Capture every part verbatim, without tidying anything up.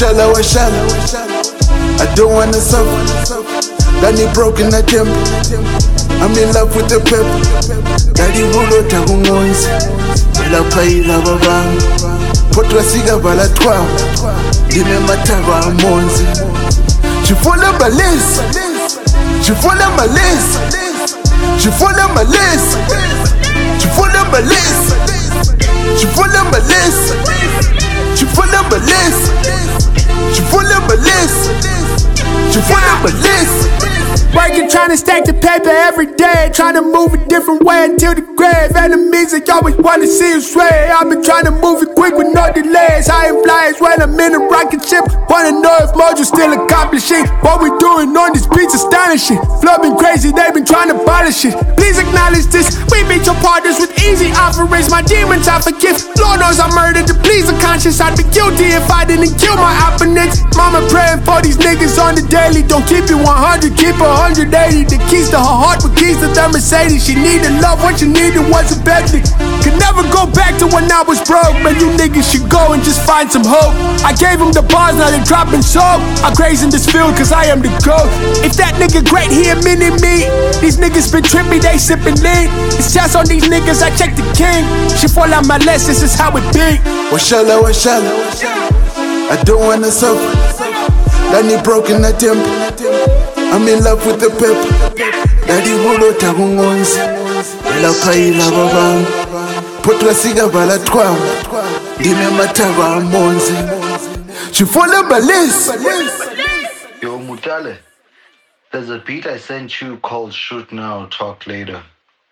Washala, washala, I don't wanna suffer. Danny broken attempt. I'm in love with the pep. Daddy rulo tagungonzi. Bala paila babang. Potwa siga bala twa. Dime mataba amonzi. Chifola balesi. Chifola malesi. Chifola malesi. Chifola malesi. Chifola malesi. Chifola malesi. Chifola malesi. Chifola malesi. Working, trying to stack the paper every day, trying to move a different way until the grave. Enemies, they always wanna see us sway. I've been trying to move it quick with no delays. I am flying when I'm in a rocket ship. Wanna know if Mojo's still accomplishing what we doing on this beat's astonishing. Flow been crazy, they've been trying to polish it. Please acknowledge this. We beat your partners with easy offerings. My demons I forgive. Lord knows I murdered to please the conscience. I'd be guilty if I didn't kill my opponents. Mama praying for these niggas on the daily. Don't keep it one hundred, keep it one hundred eighty. The keys to her heart with keys to the Mercedes. She needed love, what she needed was a Bentley. Could never go back to when I was broke. Man, you niggas should go and just find some hope. I gave them the bars, now they dropping soap. I graze in this field cause I am the GOAT. If that nigga great, he a mini me. These niggas been trippy, they sippin' lean. It's just on these niggas, I check the king. She fall out my less, this is how it be. Washala, washala, I don't wanna suffer. Danny broken attempt. I'm in love with the pep. Daddy rulo tagungonzi. Bala paila babang. Potwa siga bala twa. Dime mataba amonzi. Chifola balesi. Yo Mutale, there's a beat I sent you called Shoot Now, Talk Later.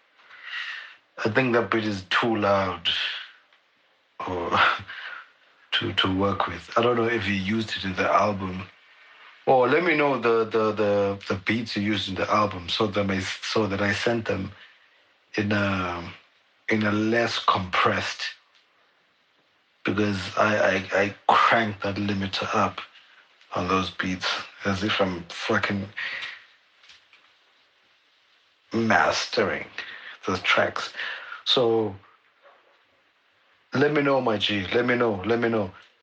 I think that beat is too loud or to to work with. I don't know if you used it in the album. Or let me know the, the, the, the beats you used in the album so that I so that I sent them in a in a less compressed, because I, I I cranked that limiter up on those beats as if I'm fucking mastering those tracks. So let me know, my G. Let me know. Let me know.